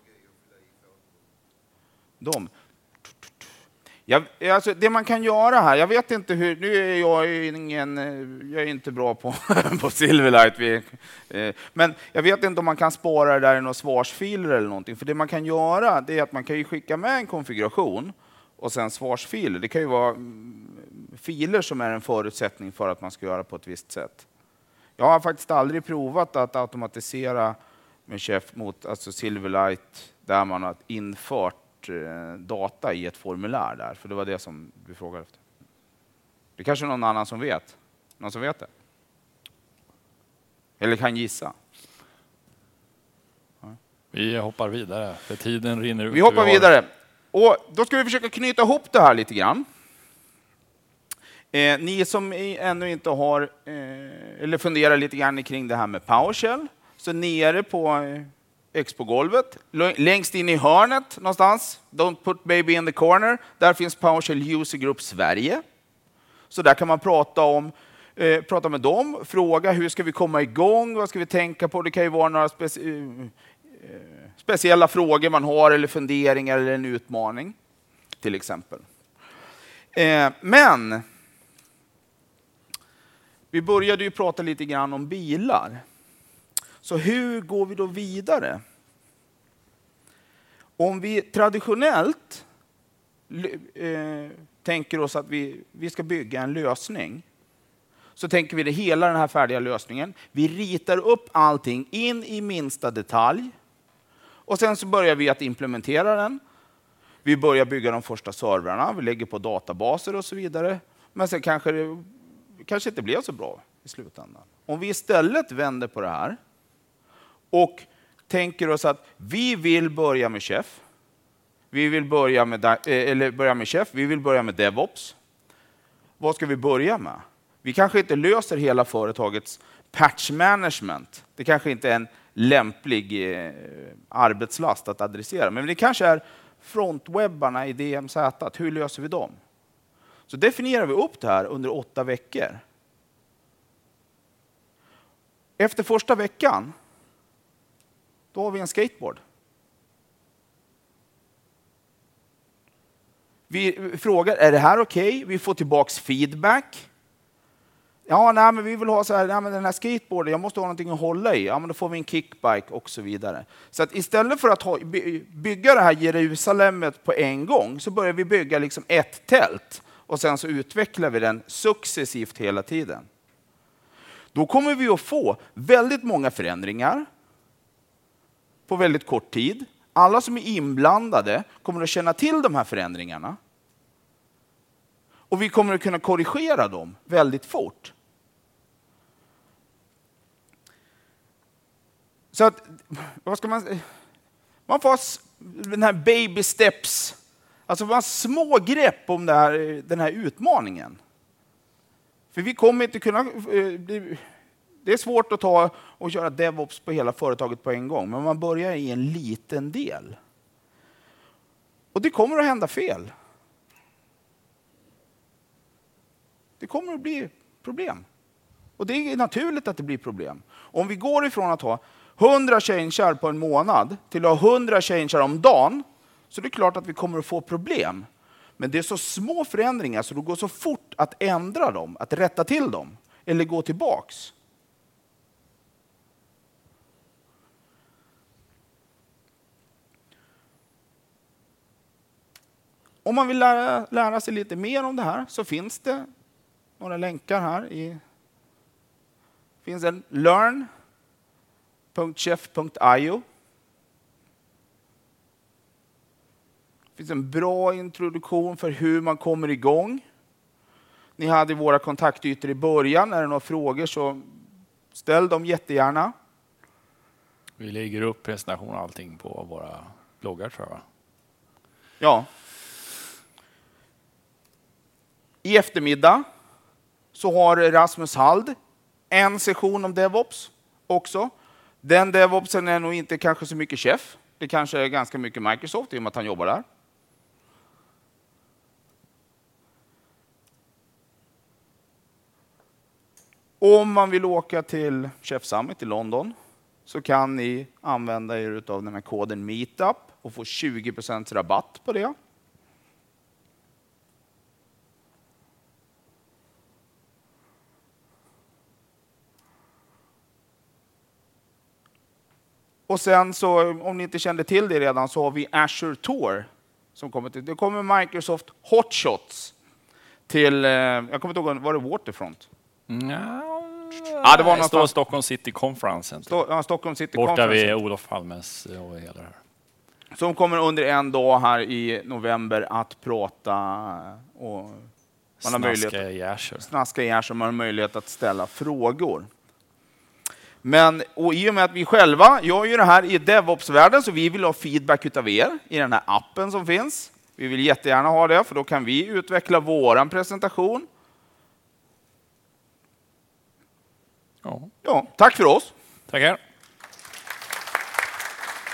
Alltså det man kan göra här, jag vet inte hur, nu är jag är inte bra på, på Silverlight, men jag vet inte om man kan spara det där i några svarsfiler eller någonting, för det man kan göra det är att man kan ju skicka med en konfiguration och sen svarsfiler. Det kan ju vara filer som är en förutsättning för att man ska göra på ett visst sätt. Jag har faktiskt aldrig provat att automatisera med Chef mot alltså Silverlight där man har infört data i ett formulär där, för det var det som du frågade efter. Det kanske är någon annan som vet. Någon som vet det? Eller kan gissa? Ja. Vi hoppar vidare, för tiden rinner ut. Vi hoppar vidare. Och då ska vi försöka knyta ihop det här lite grann. Ni som ännu inte har, eller funderar lite grann kring det här med PowerShell, så nere på Expo-golvet, längst in i hörnet någonstans, don't put baby in the corner, där finns PowerShell User Group Sverige. Så där kan man prata med dem, fråga hur ska vi komma igång, vad ska vi tänka på, det kan ju vara några speciella frågor man har eller funderingar eller en utmaning till exempel. Men vi började ju prata lite grann om bilar. Så hur går vi då vidare? Om vi traditionellt tänker oss att vi ska bygga en lösning, så tänker vi det hela den här färdiga lösningen. Vi ritar upp allting in i minsta detalj och sen så börjar vi att implementera den. Vi börjar bygga de första servrarna, vi lägger på databaser och så vidare. Men sen kanske det inte blev så bra i slutändan. Om vi istället vänder på det här och tänker oss att vi vill börja med Chef. Vi vill börja med Chef, vi vill börja med DevOps. Vad ska vi börja med? Vi kanske inte löser hela företagets patch management. Det kanske inte är en lämplig arbetslast att adressera. Men det kanske är frontwebbarna i DMZ. Hur löser vi dem? Så definierar vi upp det här under 8 veckor. Efter första veckan, då har vi en skateboard. Vi frågar, är det här okej? Vi får tillbaks feedback. Ja, nej, men vi vill ha så här, nej, men den här skateboarden, jag måste ha någonting att hålla i. Ja, men då får vi en kickbike och så vidare. Så att istället för att bygga det här Jerusalemet på en gång, så börjar vi bygga liksom ett tält. Och sen så utvecklar vi den successivt hela tiden. Då kommer vi att få väldigt många förändringar på väldigt kort tid. Alla som är inblandade kommer att känna till de här förändringarna. Och vi kommer att kunna korrigera dem väldigt fort. Så att, vad ska man får den här baby steps, alltså man har små grepp om den här utmaningen. För vi kommer inte kunna, det är svårt att ta och göra DevOps på hela företaget på en gång, men man börjar i en liten del. Och det kommer att hända fel. Det kommer att bli problem. Och det är naturligt att det blir problem. Om vi går ifrån att ha 100 changear på en månad till att ha 100 changear om dagen, så är det klart att vi kommer att få problem. Men det är så små förändringar så det går så fort att ändra dem, att rätta till dem eller gå tillbaks. Om man vill lära sig lite mer om det här så finns det några länkar här. Det finns en learn.chef.io. Det finns en bra introduktion för hur man kommer igång. Ni hade våra kontaktytor i början. Är det några frågor så ställ dem jättegärna. Vi lägger upp presentation och allting på våra bloggar, tror jag. Ja. I eftermiddag så har Rasmus Hald en session om DevOps också. Den DevOpsen är nog inte kanske så mycket chef. Det kanske är ganska mycket Microsoft i och med att han jobbar där. Om man vill åka till Chef Summit i London så kan ni använda er av den här koden Meetup och få 20% rabatt på det. Och sen så, om ni inte kände till det redan, så har vi Azure Tour som kommer till. Det kommer Microsoft Hotshots till, jag kommer inte ihåg, var det Waterfront? Ja, det var någonstans. Stockholm City Conference. Stockholm City Borta Conference. vid Olof Palmes och hela det här. Som kommer under en dag här i november att prata och man har möjlighet, snaska i Azure, man har möjlighet att ställa frågor. Men och i och med att vi själva gör ju det här i DevOps-världen så vi vill ha feedback utav er i den här appen som finns. Vi vill jättegärna ha det för då kan vi utveckla våran presentation. Ja, tack för oss. Tackar.